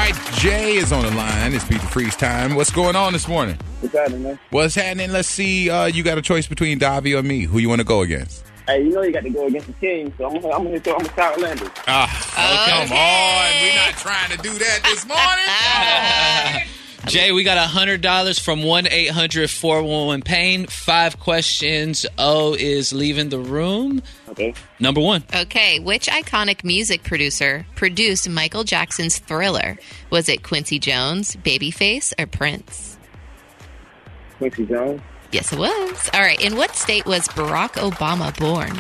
right, Jay is on the line. It's Beat the Freeze time. What's going on this morning? What's happening, man? What's happening? Let's see. You got a choice between Davy or me. Who you want to go against? Hey, you know you got to go against the team, so I'm gonna start Orlando. Come on. We're not trying to do that this morning. Jay, we got $100 from 1-800-411-PAIN. 5 questions. O is leaving the room. Okay. Number 1. Okay, which iconic music producer produced Michael Jackson's Thriller? Was it Quincy Jones, Babyface, or Prince? Quincy Jones. Yes, it was. All right, in what state was Barack Obama born?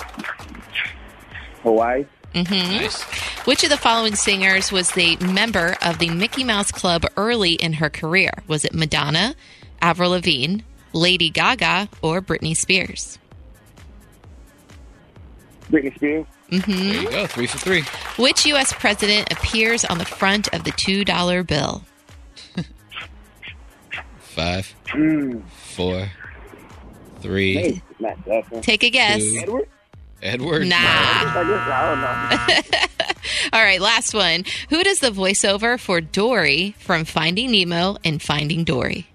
Hawaii. Nice. Which of the following singers was the member of the Mickey Mouse Club early in her career? Was it Madonna, Avril Lavigne, Lady Gaga, or Britney Spears? Britney Spears. There you go. 3 for 3. Which U.S. president appears on the front of the $2 bill? 5, 4, 3. Hey, Matt Jackson. Take a guess. 2. Edward? Nah. I don't know. All right, last one. Who does the voiceover for Dory from Finding Nemo and Finding Dory?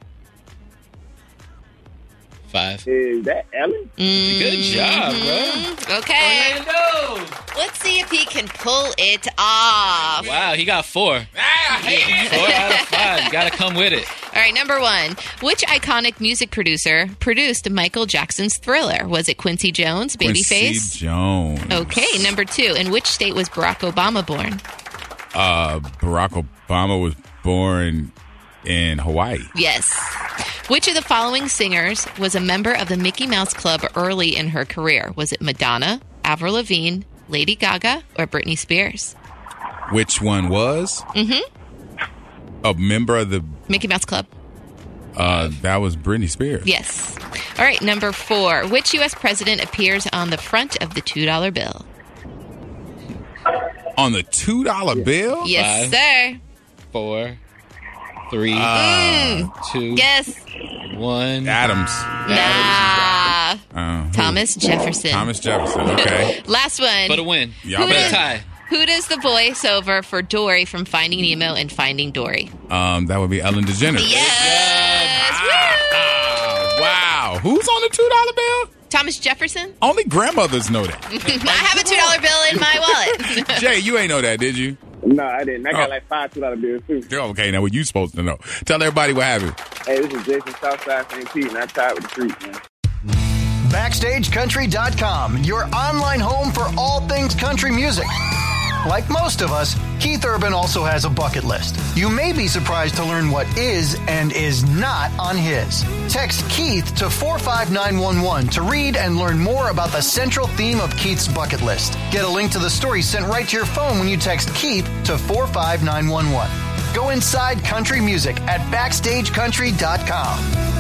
5. Is that Ellen? Good job, bro. Okay. Orlando. Let's see if he can pull it off. Wow, he got 4. 4 out of 5. You got to come with it. All right, number 1. Which iconic music producer produced Michael Jackson's Thriller? Was it Quincy Jones, Babyface? Quincy Jones. Okay, number 2. In which state was Barack Obama born? Barack Obama was born in Hawaii. Yes. Which of the following singers was a member of the Mickey Mouse Club early in her career? Was it Madonna, Avril Lavigne, Lady Gaga, or Britney Spears? Which one was? A member of the... Mickey Mouse Club. That was Britney Spears. Yes. All right, number 4. Which U.S. president appears on the front of the $2 bill? On the $2 bill? Yes, 5. sir. 4, 3, 2, Yes. 1. Adams. Nah. Thomas Jefferson. Thomas Jefferson, okay. Last one. But a win. Y'all But a better- tie. Who does the voiceover for Dory from Finding Nemo and Finding Dory? That would be Ellen DeGeneres. Yes. Woo! Wow. Who's on the $2 bill? Thomas Jefferson? Only grandmothers know that. I have a $2 bill in my wallet. Jay, you ain't know that, did you? No, I didn't. I got like 5 $2 bills too. Okay, now what you supposed to know? Tell everybody what happened. Hey, this is Jason Southside St. Pete, and I tied with the street, man. BackstageCountry.com, your online home for all things country music. Like most of us, Keith Urban also has a bucket list. You may be surprised to learn what is and is not on his. Text Keith to 45911 to read and learn more about the central theme of Keith's bucket list. Get a link to the story sent right to your phone when you text Keith to 45911. Go inside country music at BackstageCountry.com.